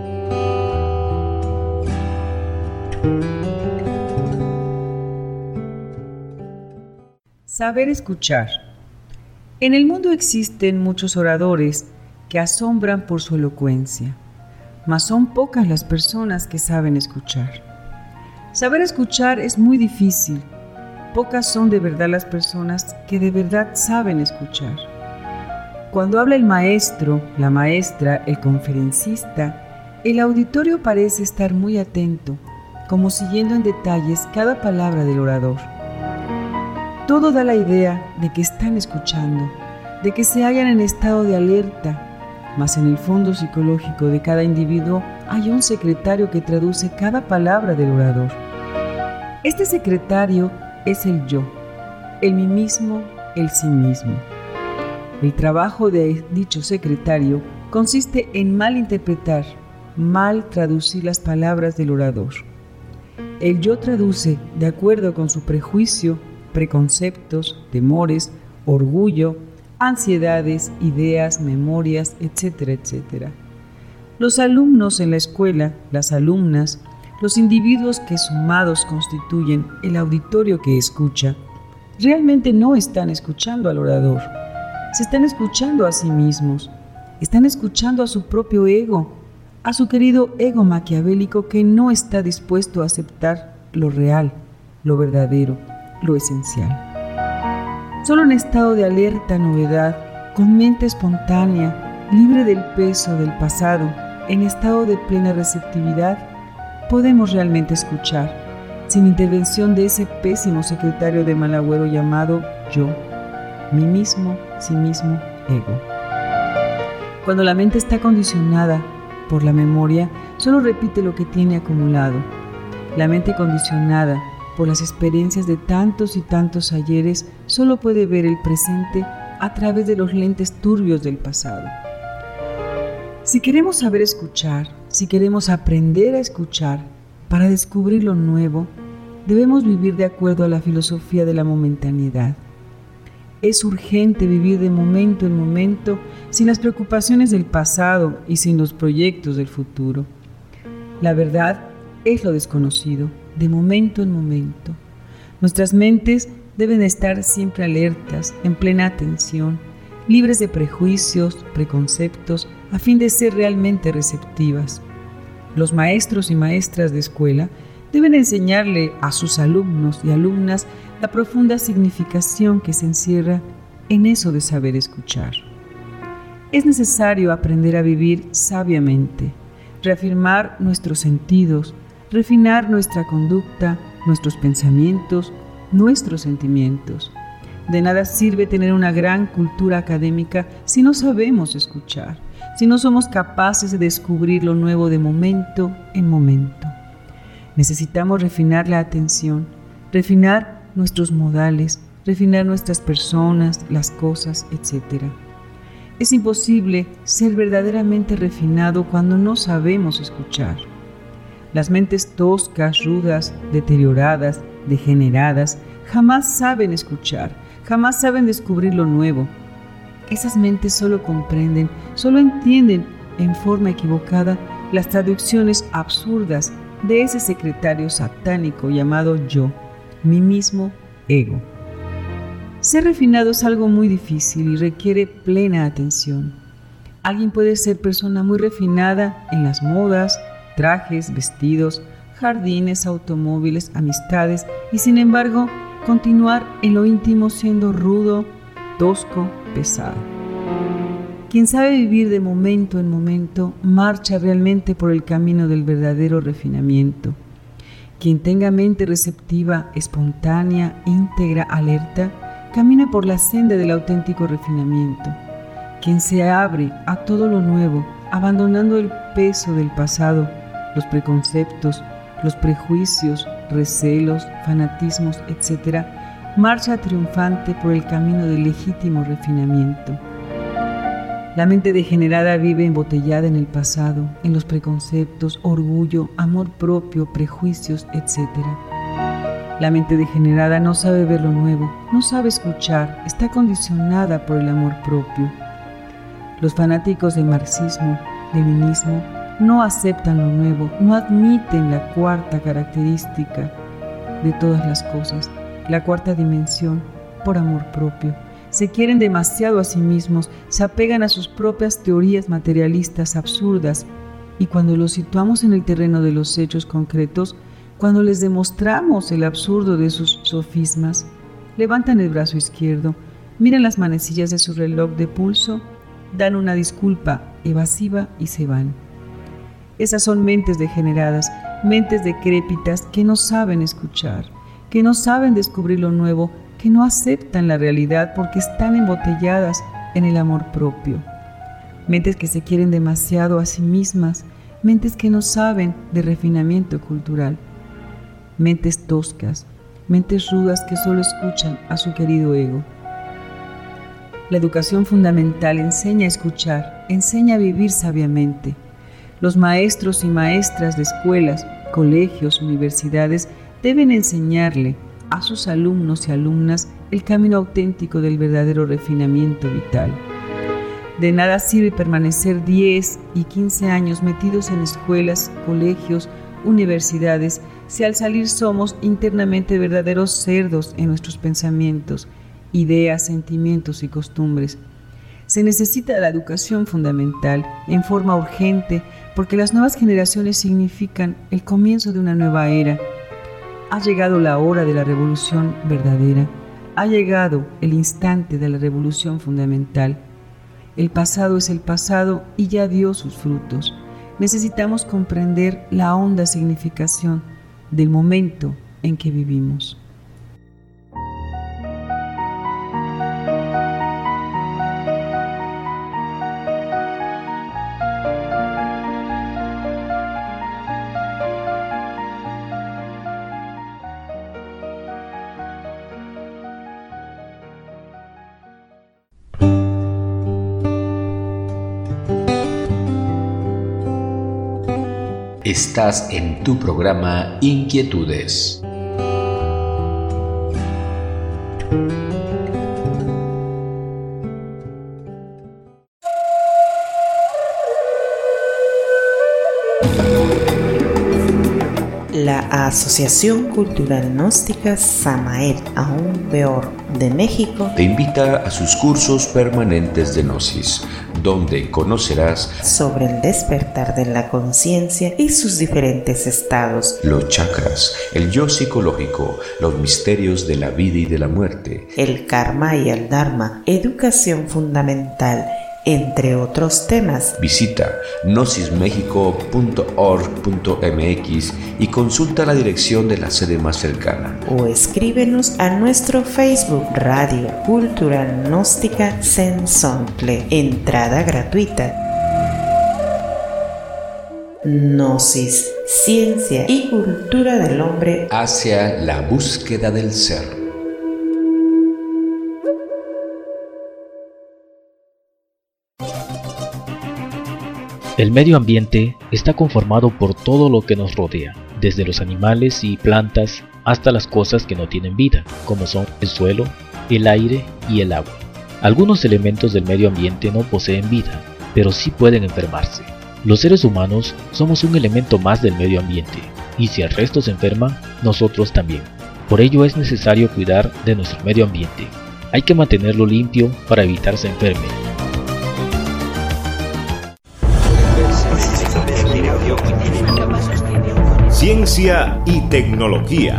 Saber escuchar. En el mundo existen muchos oradores que asombran por su elocuencia, mas son pocas las personas que saben escuchar. Saber escuchar es muy difícil. Pocas son de verdad las personas que de verdad saben escuchar. Cuando habla el maestro, la maestra, el conferencista, el auditorio parece estar muy atento, como siguiendo en detalles cada palabra del orador. Todo da la idea de que están escuchando, de que se hallan en estado de alerta, mas en el fondo psicológico de cada individuo hay un secretario que traduce cada palabra del orador. Este secretario es el yo, el mí mismo, el sí mismo. El trabajo de dicho secretario consiste en mal interpretar, mal traducir las palabras del orador. El yo traduce de acuerdo con su prejuicio, preconceptos, temores, orgullo, ansiedades, ideas, memorias, etcétera, etcétera. Los alumnos en la escuela, las alumnas, los individuos que sumados constituyen el auditorio que escucha, realmente no están escuchando al orador. Se están escuchando a sí mismos, están escuchando a su propio ego, a su querido ego maquiavélico que no está dispuesto a aceptar lo real, lo verdadero, lo esencial. Solo en estado de alerta novedad, con mente espontánea, libre del peso del pasado, en estado de plena receptividad, podemos realmente escuchar, sin intervención de ese pésimo secretario de mal agüero llamado yo, mí mismo, sí mismo, ego. Cuando la mente está condicionada por la memoria, solo repite lo que tiene acumulado. La mente condicionada por las experiencias de tantos y tantos ayeres solo puede ver el presente a través de los lentes turbios del pasado. Si queremos saber escuchar, si queremos aprender a escuchar para descubrir lo nuevo, debemos vivir de acuerdo a la filosofía de la momentaneidad. Es urgente vivir de momento en momento sin las preocupaciones del pasado y sin los proyectos del futuro. La verdad es lo desconocido, de momento en momento. Nuestras mentes deben estar siempre alertas, en plena atención, libres de prejuicios, preconceptos, a fin de ser realmente receptivas. Los maestros y maestras de escuela deben enseñarle a sus alumnos y alumnas la profunda significación que se encierra en eso de saber escuchar. Es necesario aprender a vivir sabiamente, reafirmar nuestros sentidos, refinar nuestra conducta, nuestros pensamientos, nuestros sentimientos. De nada sirve tener una gran cultura académica si no sabemos escuchar, si no somos capaces de descubrir lo nuevo de momento en momento. Necesitamos refinar la atención, refinar nuestros modales, refinar nuestras personas, las cosas, etcétera. Es imposible ser verdaderamente refinado cuando no sabemos escuchar. Las mentes toscas, rudas, deterioradas, degeneradas, jamás saben escuchar, jamás saben descubrir lo nuevo. Esas mentes solo comprenden, solo entienden en forma equivocada las traducciones absurdas de ese secretario satánico llamado yo, mí mismo, ego. Ser refinado es algo muy difícil y requiere plena atención. Alguien puede ser persona muy refinada en las modas, trajes, vestidos, jardines, automóviles, amistades y sin embargo continuar en lo íntimo siendo rudo, tosco, pesado. Quien sabe vivir de momento en momento marcha realmente por el camino del verdadero refinamiento. Quien tenga mente receptiva, espontánea, íntegra, alerta, camina por la senda del auténtico refinamiento. Quien se abre a todo lo nuevo, abandonando el peso del pasado, los preconceptos, los prejuicios, recelos, fanatismos, etcétera, marcha triunfante por el camino del legítimo refinamiento. La mente degenerada vive embotellada en el pasado, en los preconceptos, orgullo, amor propio, prejuicios, etcétera. La mente degenerada no sabe ver lo nuevo, no sabe escuchar, está condicionada por el amor propio. Los fanáticos del marxismo, leninismo, no aceptan lo nuevo, no admiten la cuarta característica de todas las cosas, la cuarta dimensión, por amor propio. Se quieren demasiado a sí mismos, se apegan a sus propias teorías materialistas absurdas y cuando los situamos en el terreno de los hechos concretos, cuando les demostramos el absurdo de sus sofismas, levantan el brazo izquierdo, miran las manecillas de su reloj de pulso, dan una disculpa evasiva y se van. Esas son mentes degeneradas, mentes decrépitas que no saben escuchar, que no saben descubrir lo nuevo, que no aceptan la realidad porque están embotelladas en el amor propio. Mentes que se quieren demasiado a sí mismas, mentes que no saben de refinamiento cultural. Mentes toscas, mentes rudas que solo escuchan a su querido ego. La educación fundamental enseña a escuchar, enseña a vivir sabiamente. Los maestros y maestras de escuelas, colegios, universidades deben enseñarle a sus alumnos y alumnas el camino auténtico del verdadero refinamiento vital. De nada sirve permanecer diez y quince años metidos en escuelas, colegios, universidades, si al salir somos internamente verdaderos cerdos en nuestros pensamientos, ideas, sentimientos y costumbres. Se necesita la educación fundamental en forma urgente porque las nuevas generaciones significan el comienzo de una nueva era. Ha llegado la hora de la revolución verdadera. Ha llegado el instante de la revolución fundamental. El pasado es el pasado y ya dio sus frutos. Necesitamos comprender la honda significación del momento en que vivimos. Estás en tu programa Inquietudes. La Asociación Cultural Gnóstica Samael, aún peor, de México, te invita a sus cursos permanentes de Gnosis, donde conocerás sobre el despertar de la conciencia y sus diferentes estados, los chakras, el yo psicológico, los misterios de la vida y de la muerte, el karma y el dharma, educación fundamental, entre otros temas. Visita gnosis mexico punto org punto m x y consulta la dirección de la sede más cercana. O escríbenos a nuestro Facebook Radio Cultural Gnóstica Sensontle. Entrada gratuita. Gnosis, ciencia y cultura del hombre hacia la búsqueda del ser. El medio ambiente está conformado por todo lo que nos rodea, desde los animales y plantas hasta las cosas que no tienen vida, como son el suelo, el aire y el agua. Algunos elementos del medio ambiente no poseen vida, pero sí pueden enfermarse. Los seres humanos somos un elemento más del medio ambiente, y si el resto se enferma, nosotros también. Por ello es necesario cuidar de nuestro medio ambiente. Hay que mantenerlo limpio para evitar se enferme. Ciencia y tecnología.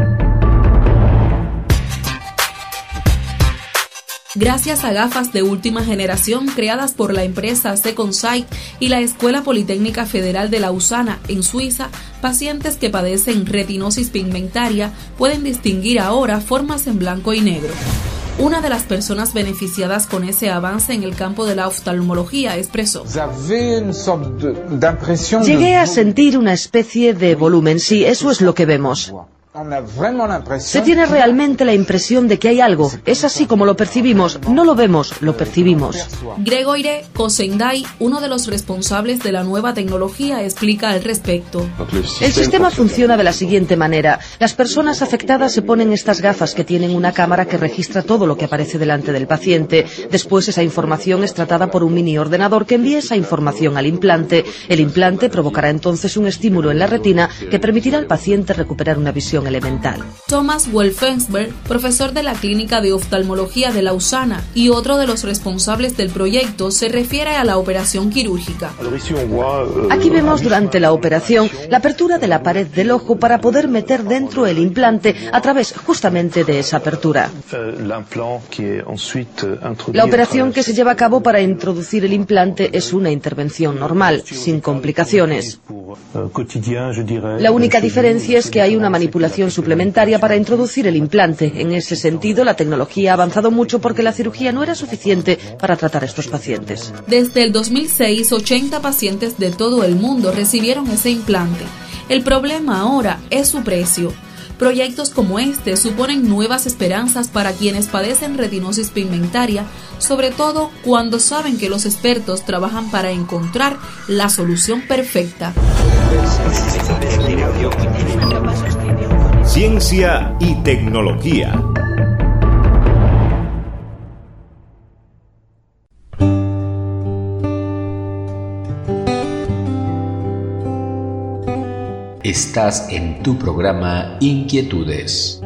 Gracias a gafas de última generación creadas por la empresa Second Sight y la Escuela Politécnica Federal de Lausana, en Suiza, pacientes que padecen retinosis pigmentaria pueden distinguir ahora formas en blanco y negro. Una de las personas beneficiadas con ese avance en el campo de la oftalmología expresó: Llegué a sentir una especie de volumen, sí, eso es lo que vemos. Se tiene realmente la impresión de que hay algo. Es así como lo percibimos. No lo vemos, lo percibimos. Gregoire Kosendai, uno de los responsables de la nueva tecnología, explica al respecto. El sistema funciona de la siguiente manera. Las personas afectadas se ponen estas gafas que tienen una cámara que registra todo lo que aparece delante del paciente. Después esa información es tratada por un mini ordenador que envía esa información al implante. El implante provocará entonces un estímulo en la retina que permitirá al paciente recuperar una visión elemental. Thomas Wolfensberg, profesor de la Clínica de Oftalmología de Lausana y otro de los responsables del proyecto, se refiere a la operación quirúrgica. Aquí vemos durante la operación la apertura de la pared del ojo para poder meter dentro el implante a través justamente de esa apertura. La operación que se lleva a cabo para introducir el implante es una intervención normal, sin complicaciones. La única diferencia es que hay una manipulación suplementaria para introducir el implante. En ese sentido, la tecnología ha avanzado mucho porque la cirugía no era suficiente para tratar a estos pacientes. Desde el dos mil seis, ochenta pacientes de todo el mundo recibieron ese implante. El problema ahora es su precio. Proyectos como este suponen nuevas esperanzas para quienes padecen retinosis pigmentaria, sobre todo cuando saben que los expertos trabajan para encontrar la solución perfecta. Ciencia y tecnología. Estás en tu programa Inquietudes.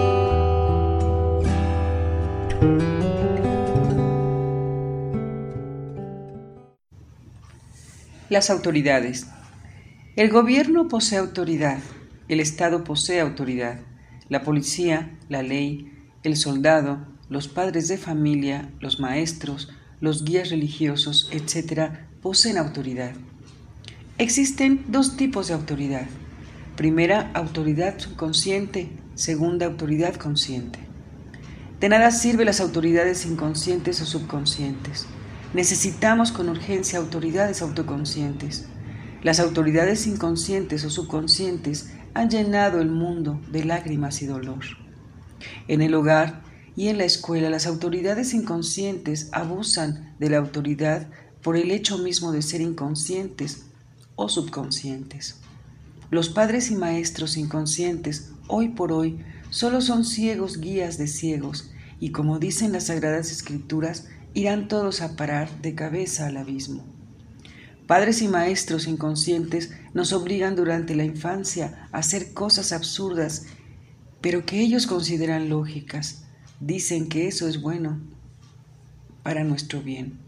Las autoridades. El gobierno posee autoridad, el Estado posee autoridad, la policía, la ley, el soldado, los padres de familia, los maestros, los guías religiosos, etcétera, poseen autoridad. Existen dos tipos de autoridad. Primera, autoridad subconsciente. Segunda, autoridad consciente. De nada sirven las autoridades inconscientes o subconscientes. Necesitamos con urgencia autoridades autoconscientes. Las autoridades inconscientes o subconscientes han llenado el mundo de lágrimas y dolor. En el hogar y en la escuela, las autoridades inconscientes abusan de la autoridad por el hecho mismo de ser inconscientes o subconscientes. Los padres y maestros inconscientes, hoy por hoy, solo son ciegos guías de ciegos, y como dicen las Sagradas Escrituras, irán todos a parar de cabeza al abismo. Padres y maestros inconscientes nos obligan durante la infancia a hacer cosas absurdas, pero que ellos consideran lógicas. Dicen que eso es bueno para nuestro bien.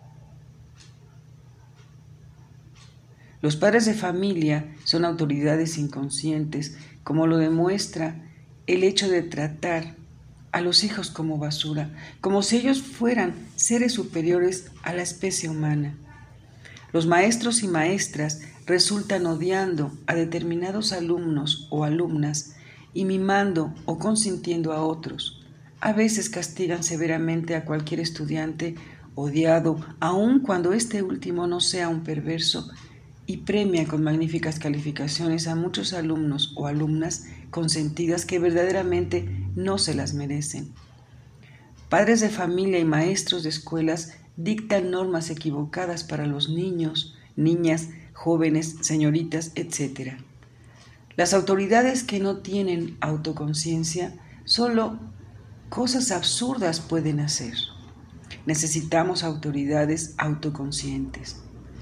Los padres de familia son autoridades inconscientes, como lo demuestra el hecho de tratar a los hijos como basura, como si ellos fueran seres superiores a la especie humana. Los maestros y maestras resultan odiando a determinados alumnos o alumnas y mimando o consintiendo a otros. A veces castigan severamente a cualquier estudiante odiado, aun cuando este último no sea un perverso, y premia con magníficas calificaciones a muchos alumnos o alumnas consentidas que verdaderamente no se las merecen. Padres de familia y maestros de escuelas dictan normas equivocadas para los niños, niñas, jóvenes, señoritas, etcétera. Las autoridades que no tienen autoconciencia solo cosas absurdas pueden hacer. Necesitamos autoridades autoconscientes.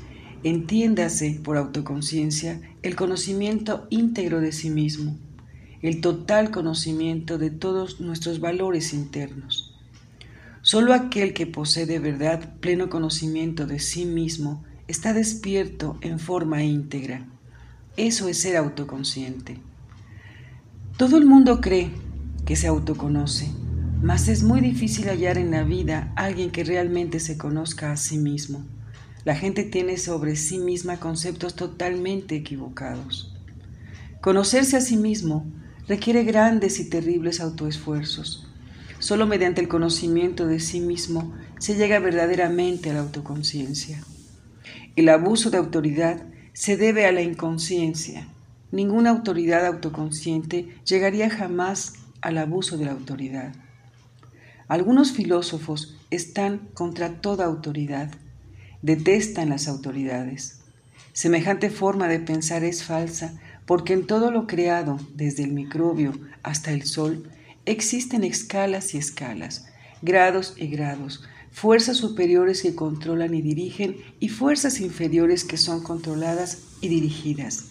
Entiéndase por autoconciencia el conocimiento íntegro de sí mismo, el total conocimiento de todos nuestros valores internos. Solo aquel que posee de verdad pleno conocimiento de sí mismo está despierto en forma íntegra. Eso es ser autoconsciente. Todo el mundo cree que se autoconoce, mas es muy difícil hallar en la vida a alguien que realmente se conozca a sí mismo. La gente tiene sobre sí misma conceptos totalmente equivocados. Conocerse a sí mismo requiere grandes y terribles autoesfuerzos. Solo mediante el conocimiento de sí mismo se llega verdaderamente a la autoconciencia. El abuso de autoridad se debe a la inconsciencia. Ninguna autoridad autoconsciente llegaría jamás al abuso de la autoridad. Algunos filósofos están contra toda autoridad. Detestan las autoridades. Semejante forma de pensar es falsa porque en todo lo creado, desde el microbio hasta el sol, existen escalas y escalas, grados y grados, fuerzas superiores que controlan y dirigen y fuerzas inferiores que son controladas y dirigidas.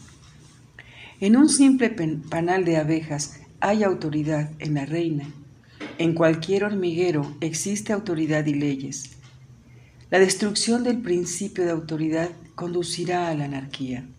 En un simple panal de abejas hay autoridad en la reina. En cualquier hormiguero existe autoridad y leyes. La destrucción del principio de autoridad conducirá a la anarquía.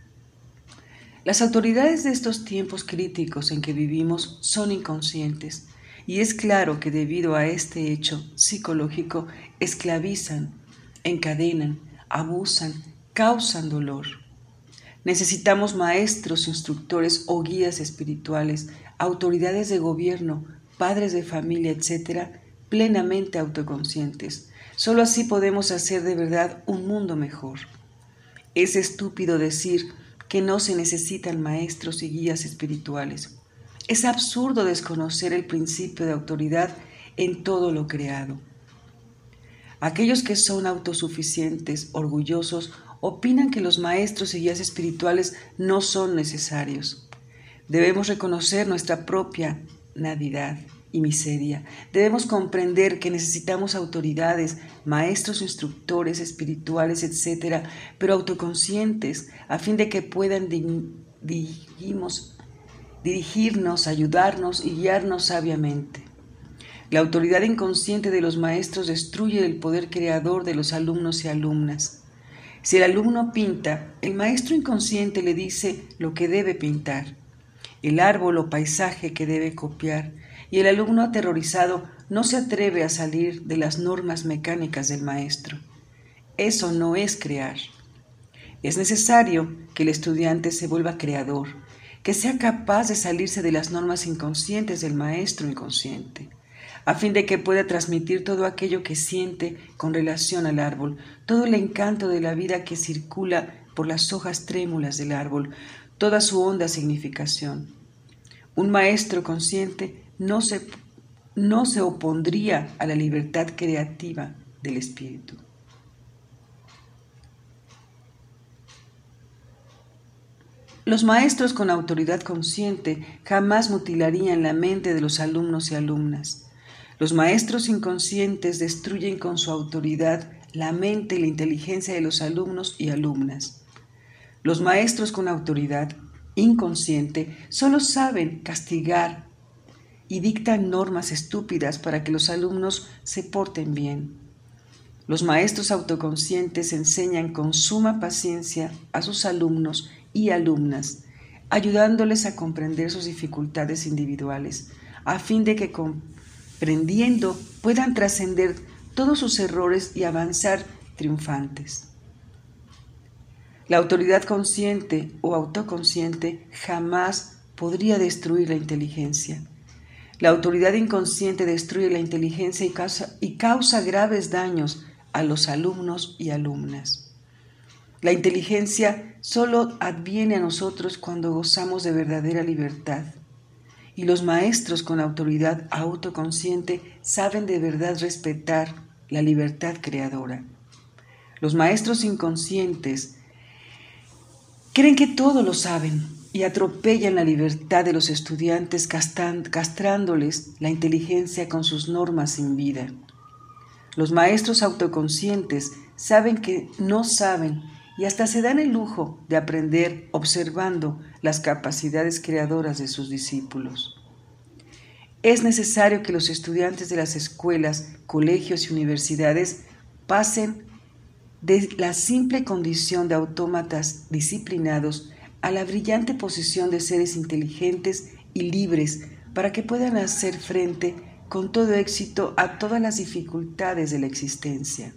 Las autoridades de estos tiempos críticos en que vivimos son inconscientes, y es claro que debido a este hecho psicológico esclavizan, encadenan, abusan, causan dolor. Necesitamos maestros, instructores o guías espirituales, autoridades de gobierno, padres de familia, etcétera, plenamente autoconscientes. Solo así podemos hacer de verdad un mundo mejor. Es estúpido decir que no se necesitan maestros y guías espirituales. Es absurdo desconocer el principio de autoridad en todo lo creado. Aquellos que son autosuficientes, orgullosos, opinan que los maestros y guías espirituales no son necesarios. Debemos reconocer nuestra propia nadidad y miseria. Debemos comprender que necesitamos autoridades, maestros, instructores espirituales, etcétera, pero autoconscientes, a fin de que puedan dirigimos, dirigirnos, ayudarnos y guiarnos sabiamente. La autoridad inconsciente de los maestros destruye el poder creador de los alumnos y alumnas. Si el alumno pinta, el maestro inconsciente le dice lo que debe pintar, el árbol o paisaje que debe copiar, y el alumno aterrorizado no se atreve a salir de las normas mecánicas del maestro. Eso no es crear. Es necesario que el estudiante se vuelva creador, que sea capaz de salirse de las normas inconscientes del maestro inconsciente, a fin de que pueda transmitir todo aquello que siente con relación al árbol, todo el encanto de la vida que circula por las hojas trémulas del árbol, toda su honda significación. Un maestro consciente no se, no se opondría a la libertad creativa del espíritu. Los maestros con autoridad consciente jamás mutilarían la mente de los alumnos y alumnas. Los maestros inconscientes destruyen con su autoridad la mente y la inteligencia de los alumnos y alumnas. Los maestros con autoridad inconsciente solo saben castigar y dictan normas estúpidas para que los alumnos se porten bien. Los maestros autoconscientes enseñan con suma paciencia a sus alumnos y alumnas, ayudándoles a comprender sus dificultades individuales, a fin de que comprendiendo puedan trascender todos sus errores y avanzar triunfantes. La autoridad consciente o autoconsciente jamás podría destruir la inteligencia. La autoridad inconsciente destruye la inteligencia y causa, y causa graves daños a los alumnos y alumnas. La inteligencia solo adviene a nosotros cuando gozamos de verdadera libertad. Y los maestros con autoridad autoconsciente saben de verdad respetar la libertad creadora. Los maestros inconscientes creen que todo lo saben y atropellan la libertad de los estudiantes castrándoles la inteligencia con sus normas sin vida. Los maestros autoconscientes saben que no saben y hasta se dan el lujo de aprender observando las capacidades creadoras de sus discípulos. Es necesario que los estudiantes de las escuelas, colegios y universidades pasen de la simple condición de autómatas disciplinados a la brillante posición de seres inteligentes y libres para que puedan hacer frente con todo éxito a todas las dificultades de la existencia.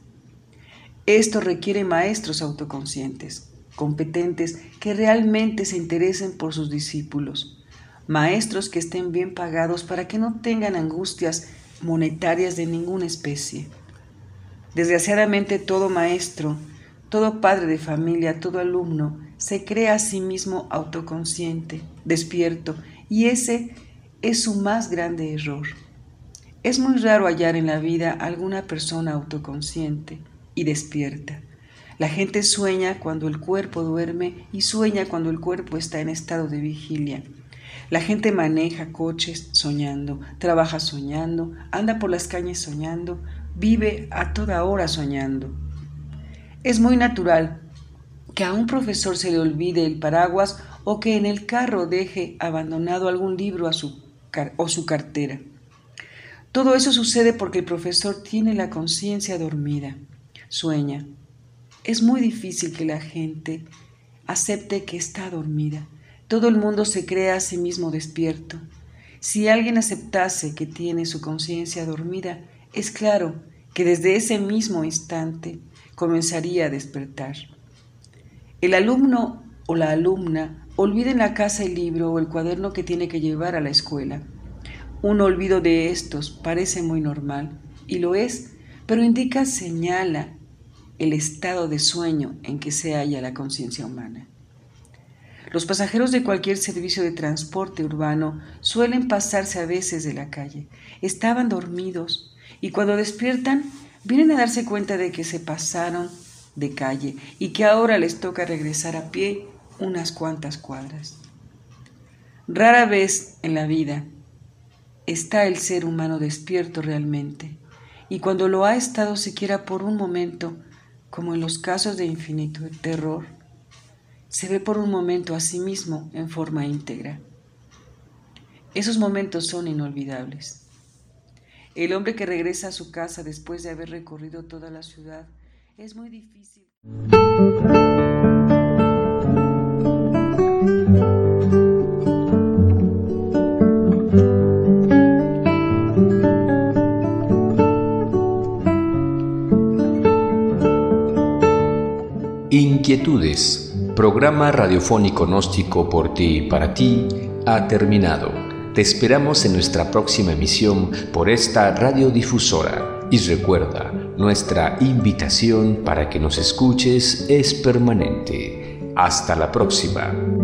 Esto requiere maestros autoconscientes, competentes, que realmente se interesen por sus discípulos, maestros que estén bien pagados para que no tengan angustias monetarias de ninguna especie. Desgraciadamente todo maestro, todo padre de familia, todo alumno se cree a sí mismo autoconsciente, despierto, y ese es su más grande error. Es muy raro hallar en la vida alguna persona autoconsciente y despierta. La gente sueña cuando el cuerpo duerme y sueña cuando el cuerpo está en estado de vigilia. La gente maneja coches soñando, trabaja soñando, anda por las calles soñando, vive a toda hora soñando. Es muy natural que a un profesor se le olvide el paraguas o que en el carro deje abandonado algún libro a su car- o su cartera. Todo eso sucede porque el profesor tiene la conciencia dormida, sueña. Es muy difícil que la gente acepte que está dormida. Todo el mundo se cree a sí mismo despierto. Si alguien aceptase que tiene su conciencia dormida, es claro que desde ese mismo instante comenzaría a despertar. El alumno o la alumna olvida en la casa el libro o el cuaderno que tiene que llevar a la escuela. Un olvido de estos parece muy normal, y lo es, pero indica, señala el estado de sueño en que se halla la conciencia humana. Los pasajeros de cualquier servicio de transporte urbano suelen pasarse a veces de la calle. Estaban dormidos y cuando despiertan vienen a darse cuenta de que se pasaron de calle y que ahora les toca regresar a pie unas cuantas cuadras. Rara vez en la vida está el ser humano despierto realmente, y cuando lo ha estado siquiera por un momento, como en los casos de infinito terror, se ve por un momento a sí mismo en forma íntegra. Esos momentos son inolvidables. El hombre que regresa a su casa después de haber recorrido toda la ciudad es muy difícil. Inquietudes, programa radiofónico gnóstico por ti y para ti, ha terminado. Te esperamos en nuestra próxima emisión por esta radiodifusora. Y recuerda, nuestra invitación para que nos escuches es permanente. Hasta la próxima.